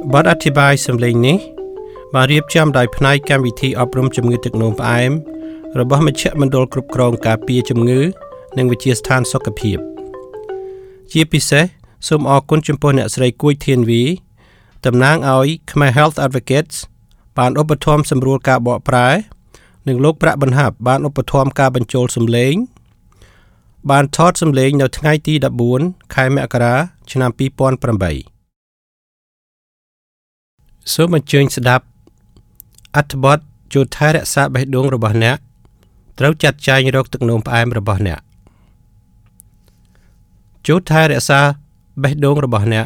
បទអធិប្បាយសំឡេងនេះបានរៀបចំដោយផ្នែកកម្មវិធីអប់រំជំងឺទឹកនោមផ្អែមរបស់មជ្ឈមណ្ឌលគ្រប់គ្រងការពារជំងឺនិងវិទ្យាស្ថានសុខភាពជាពិសេសសូមអរគុណចំពោះអ្នកស្រីគួយធានវីតំណាងឲ្យ Khmer Health Advocates បានឧបត្ថម្ភសម្រួលការបកប្រែនិងលោកប្រាក់បន្ហាប់បានឧបត្ថម្ភការបញ្ចូលសំឡេងបានថតសំឡេងនៅថ្ងៃទី14ខែមករាឆ្នាំ2008សូមអញ្ជើញស្ដាប់អត្ថបទជួយថែរក្សាបេះដូងរបស់អ្នកត្រូវចាត់ចែងរោគទឹកនោមផ្អែមរបស់អ្នកជួយថែរក្សាបេះដូងរបស់អ្នក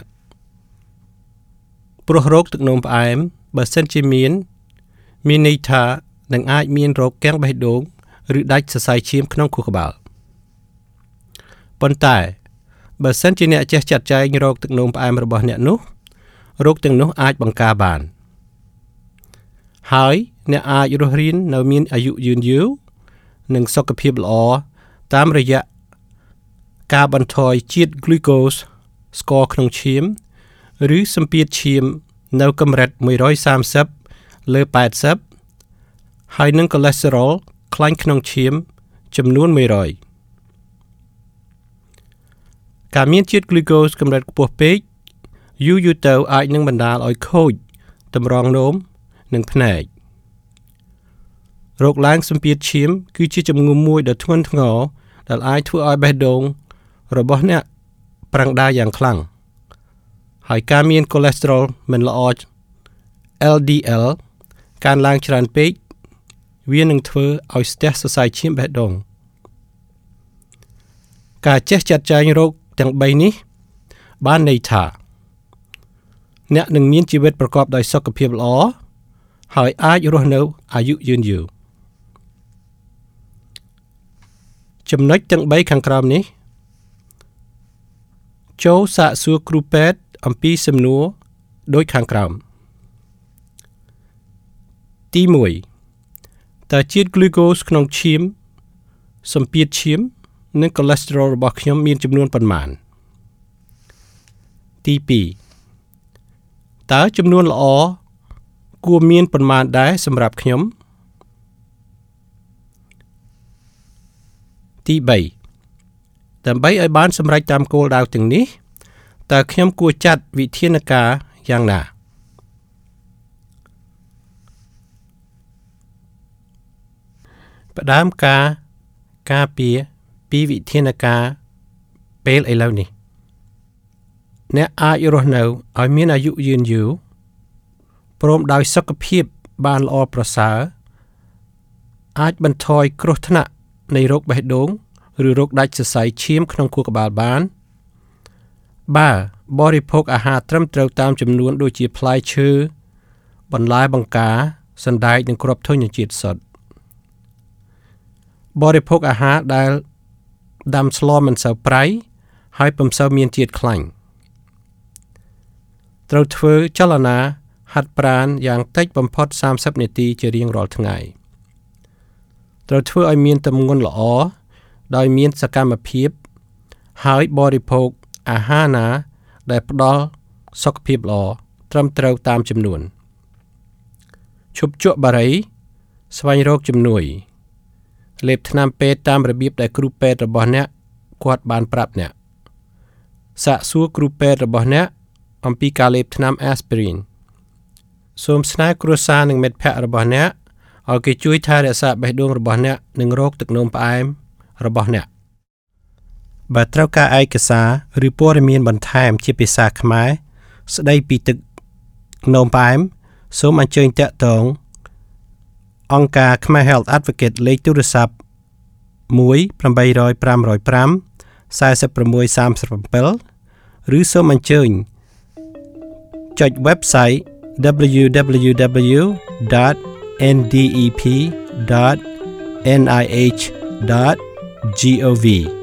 ព្រោះរោគទឹកនោមផ្អែមបើសិនជាមានន័យថានឹងអាចមានរោគគាំងបេះដូងឬដាច់សរសៃឈាមក្នុងខួរក្បាលប៉ុន្តែបើសិនជាអ្នកចេះចាត់ចែងរោគទឹកនោមផ្អែមរបស់អ្នកនោះរោគទាំងនោះអាចបង្ការបានហើយអ្នកអាចរស់រាននៅមានអាយុយឺនយូរនិងសុខភាពល្អតាមរយៈការបន្ថយជាតិ glucose ស្ករក្នុងឈាមឬសម្ពាធឈាមនៅកម្រិត130លើ80ហើយនឹង cholesterol ខ្លាញ់ក្នុងឈាមចំនួន100ការមានជាតិ glucose កម្រិតខ្ពស់ពេកយូរទៅអាចនឹងបណ្ដាលឲ្យខូចតម្រងនោមនិងភ្នែករោគឡើងសម្ពាធឈាមគឺជាជំងឺមួយដ៏ធ្ងន់ធ្ងរដែលអាចធ្វើឲ្យបេះដូងរបស់អ្នកប្រឹងដាយ៉ាងខ្លាំងហើយការមាន cholesterol មិនល្អ LDL កើនឡើងច្រើនពេកវានឹងធ្វើឲ្យស្ទះសរសៃឈាមបេះដូងការចេះចាត់ចែងរោគទាំង3នេះបានន័យថាអ្នកនឹងមានជីវិតប្រកបដោយសុខភាពល្អហើយអាចរស់នៅអាយុយឺនយូរចំណុចទាំង3ខាងក្រោមនេះចូលសាកសួរគ្រូពេទ្យអំពីសំណួរដូចខាងក្រោមទី1តើជាតិ glucose ក្នុងឈាមសម្ពាធឈាមនិង cholesterol របស់ខ្ញុំមានចំនួនប៉ុន្មានទី2តើចំនួនល្អគួរមានប៉ុន្មានដែរសម្រាប់ខ្ញុំទី3ដើម្បីឲ្យបានសម្រេចតាមគោលដៅទាំងនេះតើខ្ញុំគួរចាត់វិធានការយ៉ាងណាផ្ដើមការពារពីវិធានការពេលឥឡូវនេះអ្នកអាចរស់នៅឲ្យមានអាយុយឺនយូរព្រមដោយសុខភាពបានល្អប្រសើរអាចបន្ថយគ្រោះថ្នាក់នៃរោគបេះដូងឬរោគដាច់សរសៃឈាមក្នុងខួរក្បាលបានបើបរិភោគអាហារត្រឹមត្រូវតាមចំនួនដូចជាផ្លែឈើបន្លែបង្ការសណ្តែកនិងគ្រាប់ធញ្ញជាតិសុទ្ធបរិភោគអាហារដែលដាំស្លមិនសូវប្រៃហើយពុំសូវមានជាតិខ្លាញ់ត្រូវធ្វើចលនាហាត់ប្រាណយ៉ាងតិចបំផុត30នាទីជារៀងរាល់ថ្ងៃត្រូវធ្វើឲ្យមានទម្ងន់ល្អដោយមានសកម្មភាពហើយបរិភោគអាហារណាដែលផ្ដល់សុខភាពល្អត្រឹមត្រូវតាមចំនួនឈប់ជក់បារីស្វែងរកជំនួយលេបថ្នាំពេទ្យតាមរបៀបដែលគ្រូពេទ្យរបស់អ្នកគាត់បានប្រាប់អ្នកសាកសួរគ្រូពេទ្យរបស់អ្នកអំពីការលេបថ្នាំ aspirin សូមស្នើគ្រួសារនិងមិត្តភ័ក្តិរបស់អ្នកឲ្យគេជួយថែរក្សាបេះដូងរបស់អ្នកនិងរោគទឹកនោមផ្អែមរបស់អ្នកបើត្រូវការឯកសារឬព័ត៌មានបន្ថែមជាភាសាខ្មែរស្ដីពីទឹកនោមផ្អែមសូមអញ្ជើញតាក់ទងអង្គការ Khmer Health Advocate លេខទូរស័ព្ទ 1-800-505-4637 ឬសូមអញ្ជើញចុច website www.ndep.nih.gov